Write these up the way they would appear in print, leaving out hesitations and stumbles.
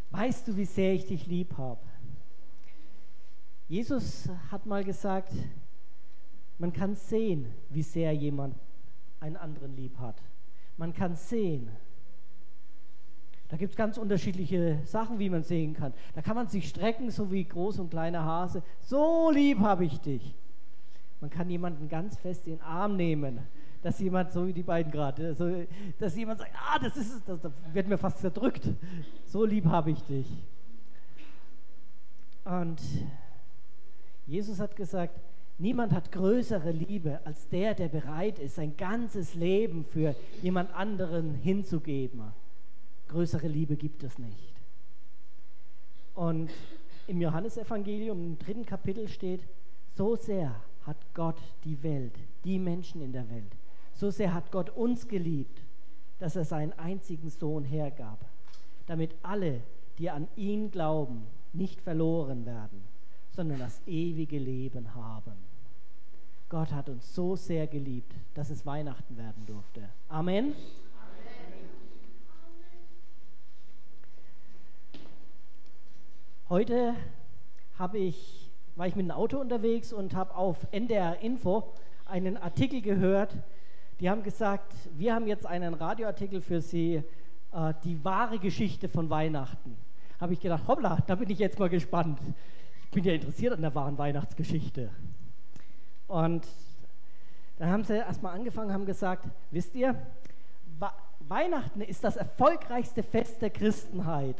Weißt du, wie sehr ich dich lieb habe? Jesus hat mal gesagt, man kann sehen, wie sehr jemand einen anderen lieb hat. Man kann sehen. Da gibt es ganz unterschiedliche Sachen, wie man sehen kann. Da kann man sich strecken, so wie groß und kleiner Hase. So lieb habe ich dich. Man kann jemanden ganz fest in den Arm nehmen, dass jemand, so wie die beiden gerade, dass jemand sagt, das wird mir fast zerdrückt. So lieb habe ich dich. Und Jesus hat gesagt, niemand hat größere Liebe als der bereit ist, sein ganzes Leben für jemand anderen hinzugeben. Größere Liebe gibt es nicht. Und im Johannesevangelium, im 3. Kapitel steht, so sehr hat Gott die Welt, die Menschen in der Welt, so sehr hat Gott uns geliebt, dass er seinen einzigen Sohn hergab, damit alle, die an ihn glauben, nicht verloren werden, sondern das ewige Leben haben. Gott hat uns so sehr geliebt, dass es Weihnachten werden durfte. Amen. Heute war ich mit dem Auto unterwegs und habe auf NDR Info einen Artikel gehört. Die haben gesagt, wir haben jetzt einen Radioartikel für Sie, die wahre Geschichte von Weihnachten. Habe ich gedacht, hoppla, da bin ich jetzt mal gespannt. Ich bin ja interessiert an der wahren Weihnachtsgeschichte. Und dann haben sie erstmal angefangen, haben gesagt, wisst ihr, Weihnachten ist das erfolgreichste Fest der Christenheit.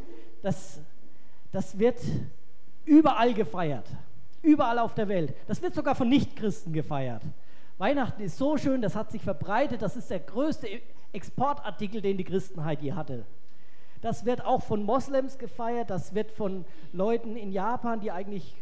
Das wird überall gefeiert, überall auf der Welt. Das wird sogar von Nichtchristen gefeiert. Weihnachten ist so schön, das hat sich verbreitet, das ist der größte Exportartikel, den die Christenheit je hatte. Das wird auch von Moslems gefeiert, das wird von Leuten in Japan, die eigentlich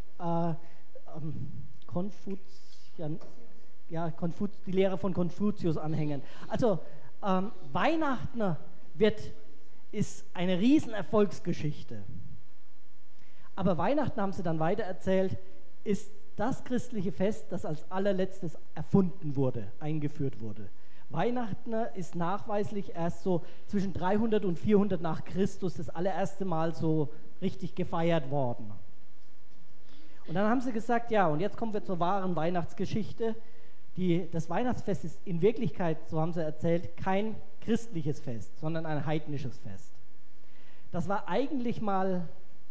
die Lehre von Konfuzius anhängen. Also Weihnachten ist eine riesen Erfolgsgeschichte. Aber Weihnachten, haben sie dann weiter erzählt, ist das christliche Fest, das als allerletztes erfunden wurde, eingeführt wurde. Weihnachten ist nachweislich erst so zwischen 300 und 400 nach Christus das allererste Mal so richtig gefeiert worden. Und dann haben sie gesagt, ja, und jetzt kommen wir zur wahren Weihnachtsgeschichte. Das Weihnachtsfest ist in Wirklichkeit, so haben sie erzählt, kein christliches Fest, sondern ein heidnisches Fest. Das war eigentlich mal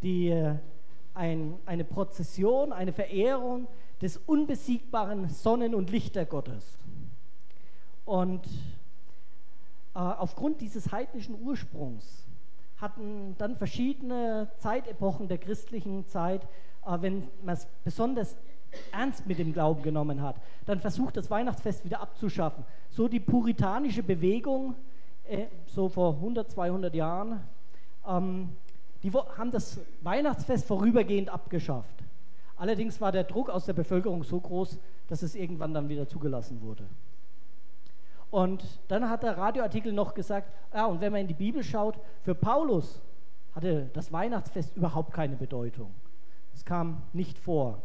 eine Prozession, eine Verehrung des unbesiegbaren Sonnen- und Lichtergottes. Und aufgrund dieses heidnischen Ursprungs hatten dann verschiedene Zeitepochen der christlichen Zeit, wenn man es besonders ernst mit dem Glauben genommen hat, dann versucht, das Weihnachtsfest wieder abzuschaffen. So die puritanische Bewegung, so vor 100, 200 Jahren, die haben das Weihnachtsfest vorübergehend abgeschafft. Allerdings war der Druck aus der Bevölkerung so groß, dass es irgendwann dann wieder zugelassen wurde. Und dann hat der Radioartikel noch gesagt, ja, und wenn man in die Bibel schaut, für Paulus hatte das Weihnachtsfest überhaupt keine Bedeutung. Es kam nicht vor.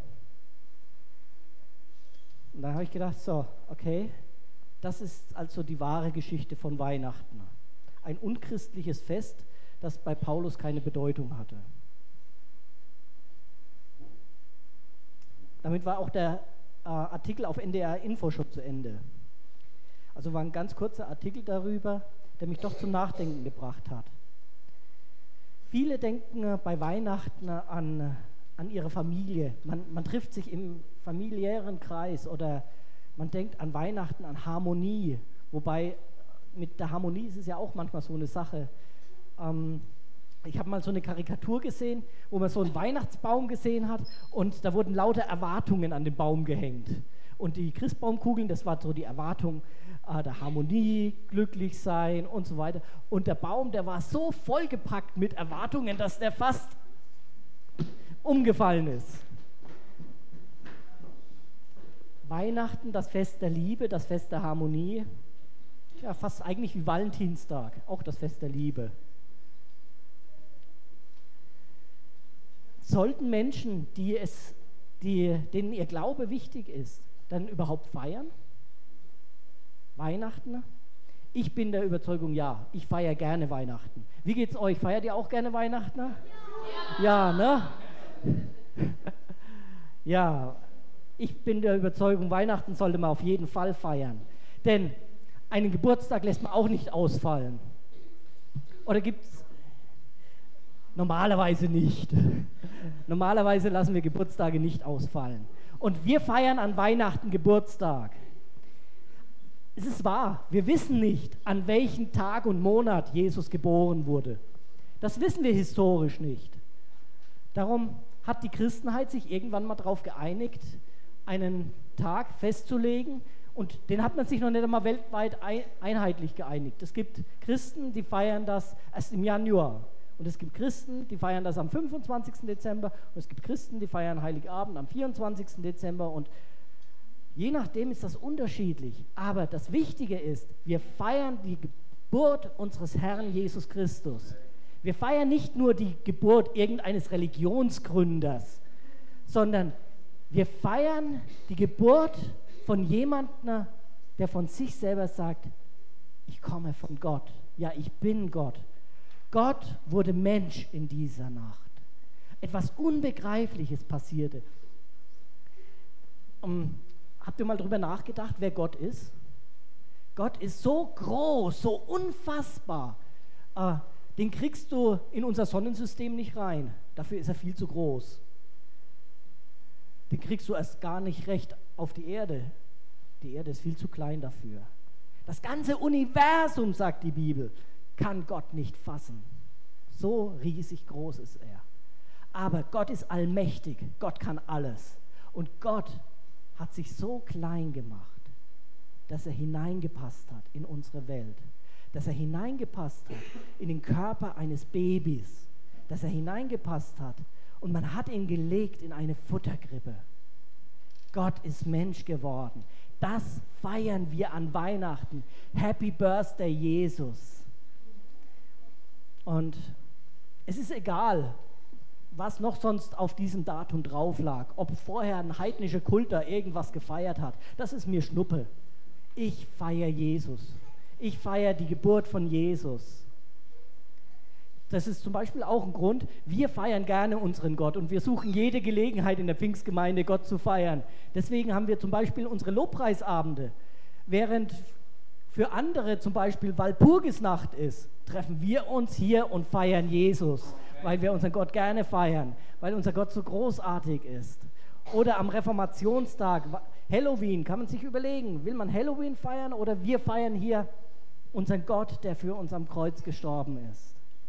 Und dann habe ich gedacht, so, okay, das ist also die wahre Geschichte von Weihnachten. Ein unchristliches Fest, das bei Paulus keine Bedeutung hatte. Damit war auch der Artikel auf NDR Info schon zu Ende. Also war ein ganz kurzer Artikel darüber, der mich doch zum Nachdenken gebracht hat. Viele denken bei Weihnachten an ihre Familie. Man trifft sich im familiären Kreis oder man denkt an Weihnachten, an Harmonie. Wobei mit der Harmonie ist es ja auch manchmal so eine Sache. Ich habe mal so eine Karikatur gesehen, wo man so einen Weihnachtsbaum gesehen hat und da wurden lauter Erwartungen an den Baum gehängt. Und die Christbaumkugeln, das war so die Erwartung der Harmonie, glücklich sein und so weiter. Und der Baum, der war so vollgepackt mit Erwartungen, dass der fast umgefallen ist. Weihnachten, das Fest der Liebe, das Fest der Harmonie. Ja, fast eigentlich wie Valentinstag, auch das Fest der Liebe. Sollten Menschen, denen ihr Glaube wichtig ist, dann überhaupt feiern? Weihnachten? Ich bin der Überzeugung, ja, ich feiere gerne Weihnachten. Wie geht's euch? Feiert ihr auch gerne Weihnachten? Ja, ne? Ja, ich bin der Überzeugung, Weihnachten sollte man auf jeden Fall feiern. Denn einen Geburtstag lässt man auch nicht ausfallen. Oder gibt's? Normalerweise nicht. Normalerweise lassen wir Geburtstage nicht ausfallen. Und wir feiern an Weihnachten Geburtstag. Es ist wahr, wir wissen nicht, an welchem Tag und Monat Jesus geboren wurde. Das wissen wir historisch nicht. Darum hat die Christenheit sich irgendwann mal darauf geeinigt, einen Tag festzulegen, und den hat man sich noch nicht einmal weltweit einheitlich geeinigt. Es gibt Christen, die feiern das erst im Januar. Und es gibt Christen, die feiern das am 25. Dezember. Und es gibt Christen, die feiern Heiligabend am 24. Dezember. Und je nachdem ist das unterschiedlich. Aber das Wichtige ist, wir feiern die Geburt unseres Herrn Jesus Christus. Wir feiern nicht nur die Geburt irgendeines Religionsgründers, sondern wir feiern die Geburt von jemandem, der von sich selber sagt, ich komme von Gott. Ja, ich bin Gott. Gott wurde Mensch in dieser Nacht. Etwas Unbegreifliches passierte. Habt ihr mal darüber nachgedacht, wer Gott ist? Gott ist so groß, so unfassbar. Den kriegst du in unser Sonnensystem nicht rein. Dafür ist er viel zu groß. Den kriegst du erst gar nicht recht auf die Erde. Die Erde ist viel zu klein dafür. Das ganze Universum, sagt die Bibel, kann Gott nicht fassen. So riesig groß ist er. Aber Gott ist allmächtig. Gott kann alles. Und Gott hat sich so klein gemacht, dass er hineingepasst hat in unsere Welt. Dass er hineingepasst hat in den Körper eines Babys. Dass er hineingepasst hat und man hat ihn gelegt in eine Futterkrippe. Gott ist Mensch geworden. Das feiern wir an Weihnachten. Happy Birthday, Jesus. Und es ist egal, was noch sonst auf diesem Datum drauf lag. Ob vorher ein heidnischer Kult da irgendwas gefeiert hat. Das ist mir Schnuppe. Ich feiere Jesus. Ich feiere die Geburt von Jesus. Das ist zum Beispiel auch ein Grund, wir feiern gerne unseren Gott und wir suchen jede Gelegenheit in der Pfingstgemeinde, Gott zu feiern. Deswegen haben wir zum Beispiel unsere Lobpreisabende. Während für andere zum Beispiel Walpurgisnacht ist, treffen wir uns hier und feiern Jesus, weil wir unseren Gott gerne feiern, weil unser Gott so großartig ist. Oder am Reformationstag, Halloween, kann man sich überlegen, will man Halloween feiern oder wir feiern hier unseren Gott, der für uns am Kreuz gestorben ist.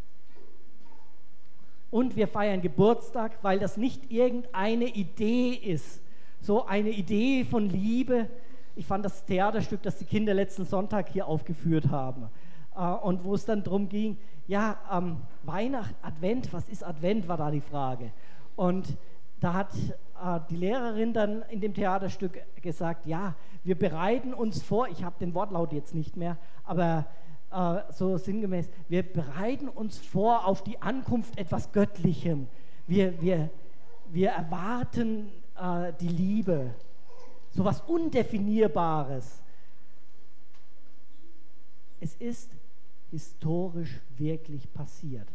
Und wir feiern Geburtstag, weil das nicht irgendeine Idee ist, so eine Idee von Liebe. Ich fand das Theaterstück, das die Kinder letzten Sonntag hier aufgeführt haben und wo es dann darum ging, ja, Weihnachten, Advent, was ist Advent, war da die Frage. Und da hat die Lehrerin dann in dem Theaterstück gesagt, ja, wir bereiten uns vor, ich habe den Wortlaut jetzt nicht mehr, aber so sinngemäß, wir bereiten uns vor auf die Ankunft etwas Göttlichem. Wir erwarten die Liebe, so etwas Undefinierbares. Es ist historisch wirklich passiert.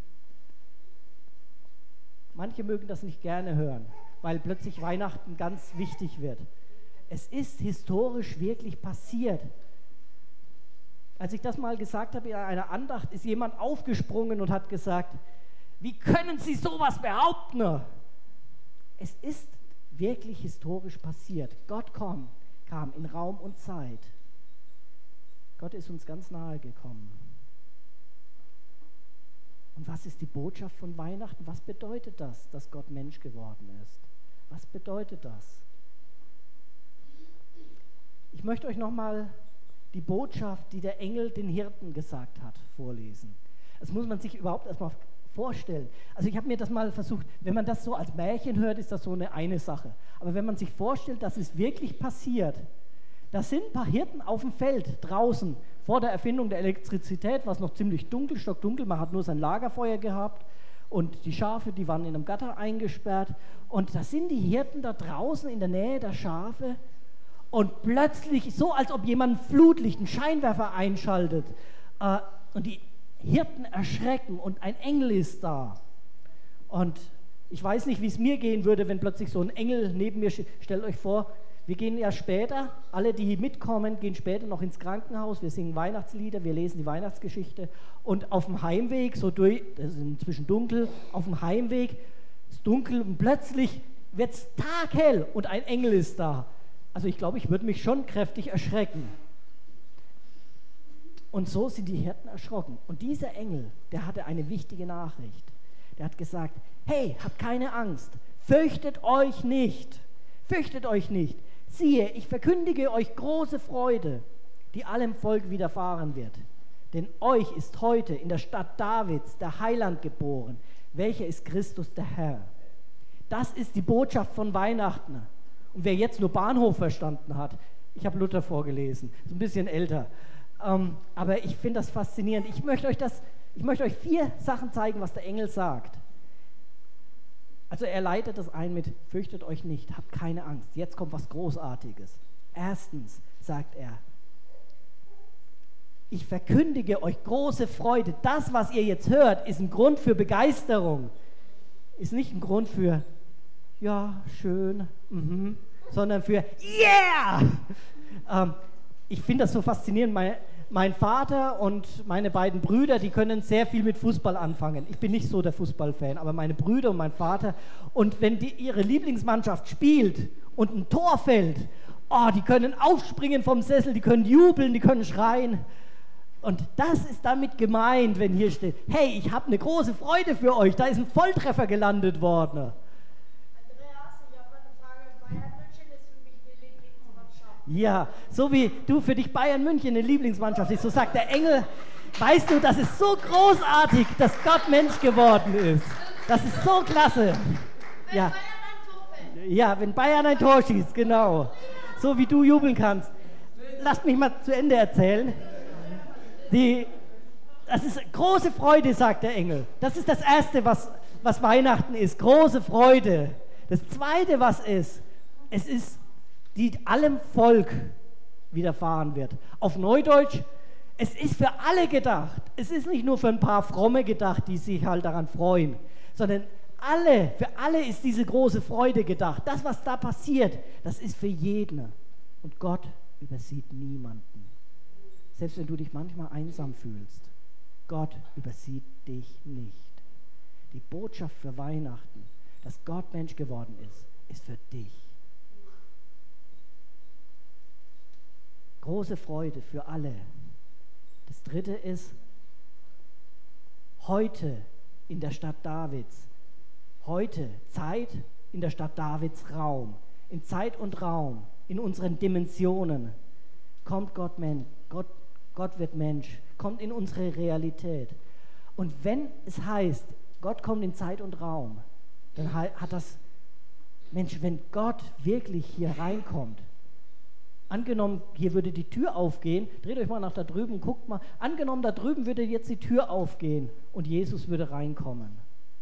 Manche mögen das nicht gerne hören, weil plötzlich Weihnachten ganz wichtig wird. Es ist historisch wirklich passiert. Als ich das mal gesagt habe in einer Andacht, ist jemand aufgesprungen und hat gesagt, wie können Sie sowas behaupten? Es ist wirklich historisch passiert. Gott kam in Raum und Zeit. Gott ist uns ganz nahe gekommen. Und was ist die Botschaft von Weihnachten? Was bedeutet das, dass Gott Mensch geworden ist? Was bedeutet das? Ich möchte euch nochmal die Botschaft, die der Engel den Hirten gesagt hat, vorlesen. Das muss man sich überhaupt erstmal vorstellen. Also ich habe mir das mal versucht, wenn man das so als Märchen hört, ist das so eine Sache. Aber wenn man sich vorstellt, dass es wirklich passiert, da sind ein paar Hirten auf dem Feld draußen, vor der Erfindung der Elektrizität, was noch ziemlich dunkel, stockdunkel, man hat nur sein Lagerfeuer gehabt und die Schafe, die waren in einem Gatter eingesperrt und da sind die Hirten da draußen in der Nähe der Schafe Und plötzlich, so als ob jemand ein Flutlicht, einen Scheinwerfer einschaltet, und die Hirten erschrecken und ein Engel ist da. Und ich weiß nicht, wie es mir gehen würde, wenn plötzlich so ein Engel neben mir steht. Stellt euch vor, wir gehen ja später, alle, die mitkommen, gehen später noch ins Krankenhaus, wir singen Weihnachtslieder, wir lesen die Weihnachtsgeschichte und auf dem Heimweg, so durch, es ist inzwischen dunkel, auf dem Heimweg ist dunkel und plötzlich wird es taghell und ein Engel ist da. Also ich glaube, ich würde mich schon kräftig erschrecken. Und so sind die Hirten erschrocken. Und dieser Engel, der hatte eine wichtige Nachricht. Der hat gesagt, hey, habt keine Angst, fürchtet euch nicht, fürchtet euch nicht. Siehe, ich verkündige euch große Freude, die allem Volk widerfahren wird. Denn euch ist heute in der Stadt Davids der Heiland geboren, welcher ist Christus der Herr. Das ist die Botschaft von Weihnachten. Und wer jetzt nur Bahnhof verstanden hat, ich habe Luther vorgelesen, ist ein bisschen älter, aber ich finde das faszinierend. Ich möchte euch 4 Sachen zeigen, was der Engel sagt. Also er leitet das ein mit, fürchtet euch nicht, habt keine Angst. Jetzt kommt was Großartiges. Erstens sagt er, ich verkündige euch große Freude. Das, was ihr jetzt hört, ist ein Grund für Begeisterung. Ist nicht ein Grund für, ja, schön, sondern für, yeah! Ich finde das so faszinierend. Mein Vater und meine beiden Brüder, die können sehr viel mit Fußball anfangen. Ich bin nicht so der Fußballfan, aber meine Brüder und mein Vater. Und wenn ihre Lieblingsmannschaft spielt und ein Tor fällt, die können aufspringen vom Sessel, die können jubeln, die können schreien. Und das ist damit gemeint, wenn hier steht, hey, ich habe eine große Freude für euch, da ist ein Volltreffer gelandet worden. Ja, so wie du für dich Bayern München eine Lieblingsmannschaft ist, so sagt der Engel, weißt du, das ist so großartig, dass Gott Mensch geworden ist. Das ist so klasse. Ja, ja, wenn Bayern ein Tor schießt, genau. So wie du jubeln kannst. Lasst mich mal zu Ende erzählen. Das ist große Freude, sagt der Engel. Das ist das Erste, was Weihnachten ist, große Freude. Das Zweite, was ist, es ist die allem Volk widerfahren wird. Auf Neudeutsch, es ist für alle gedacht. Es ist nicht nur für ein paar Fromme gedacht, die sich halt daran freuen, sondern für alle ist diese große Freude gedacht. Das, was da passiert, das ist für jeden. Und Gott übersieht niemanden. Selbst wenn du dich manchmal einsam fühlst, Gott übersieht dich nicht. Die Botschaft für Weihnachten, dass Gott Mensch geworden ist für dich. Große Freude für alle. Das Dritte ist, heute in der Stadt Davids, heute Zeit in der Stadt Davids Raum, in Zeit und Raum, in unseren Dimensionen, kommt Gott wird Mensch, kommt in unsere Realität. Und wenn es heißt, Gott kommt in Zeit und Raum, dann hat das, Mensch, wenn Gott wirklich hier reinkommt, angenommen, hier würde die Tür aufgehen, dreht euch mal nach da drüben, guckt mal, angenommen, da drüben würde jetzt die Tür aufgehen und Jesus würde reinkommen.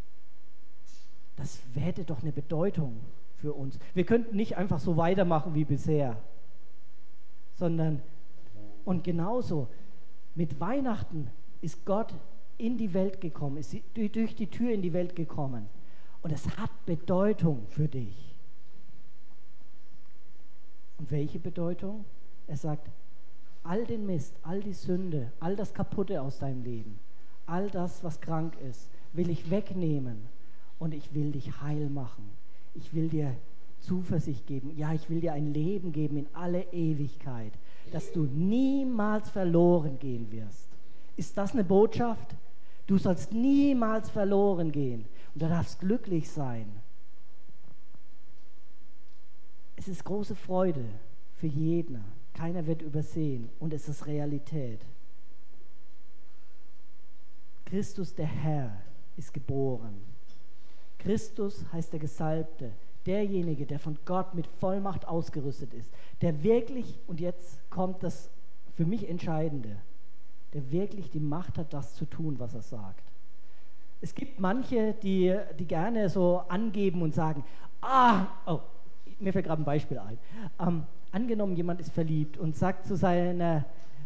Das hätte doch eine Bedeutung für uns. Wir könnten nicht einfach so weitermachen wie bisher, sondern, und genauso, mit Weihnachten ist Gott in die Welt gekommen, ist durch die Tür in die Welt gekommen und es hat Bedeutung für dich. Und welche Bedeutung? Er sagt, all den Mist, all die Sünde, all das Kaputte aus deinem Leben, all das, was krank ist, will ich wegnehmen und ich will dich heil machen. Ich will dir Zuversicht geben. Ja, ich will dir ein Leben geben in alle Ewigkeit, dass du niemals verloren gehen wirst. Ist das eine Botschaft? Du sollst niemals verloren gehen und du darfst glücklich sein. Es ist große Freude für jeden. Keiner wird übersehen und es ist Realität. Christus, der Herr, ist geboren. Christus heißt der Gesalbte, derjenige, der von Gott mit Vollmacht ausgerüstet ist, der wirklich, und jetzt kommt das für mich Entscheidende, der wirklich die Macht hat, das zu tun, was er sagt. Es gibt manche, die gerne so angeben und sagen, mir fällt gerade ein Beispiel ein. Angenommen, jemand ist verliebt und sagt zu seiner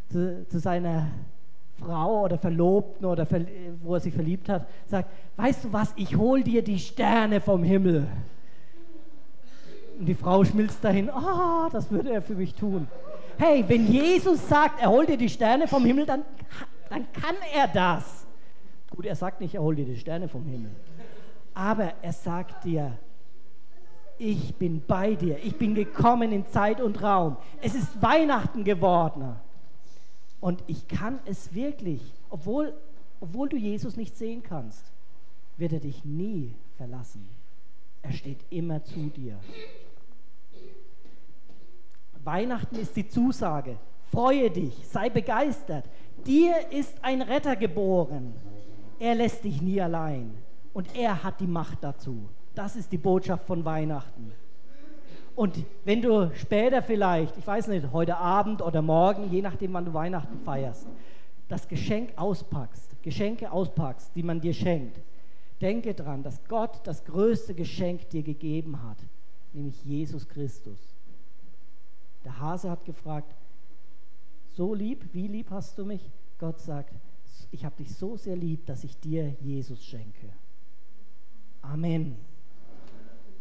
Frau oder Verlobten oder wo er sich verliebt hat, sagt, weißt du was, ich hol dir die Sterne vom Himmel. Und die Frau schmilzt dahin, das würde er für mich tun. Hey, wenn Jesus sagt, er holt dir die Sterne vom Himmel, dann kann er das. Gut, er sagt nicht, er holt dir die Sterne vom Himmel. Aber er sagt dir, ich bin bei dir, ich bin gekommen in Zeit und Raum. Es ist Weihnachten geworden. Und ich kann es wirklich, obwohl du Jesus nicht sehen kannst, wird er dich nie verlassen. Er steht immer zu dir. Weihnachten ist die Zusage. Freue dich, sei begeistert. Dir ist ein Retter geboren. Er lässt dich nie allein. Und er hat die Macht dazu. Das ist die Botschaft von Weihnachten. Und wenn du später vielleicht, ich weiß nicht, heute Abend oder morgen, je nachdem, wann du Weihnachten feierst, das Geschenke auspackst, die man dir schenkt, denke dran, dass Gott das größte Geschenk dir gegeben hat, nämlich Jesus Christus. Der Hase hat gefragt, so lieb, wie lieb hast du mich? Gott sagt, ich habe dich so sehr lieb, dass ich dir Jesus schenke. Amen.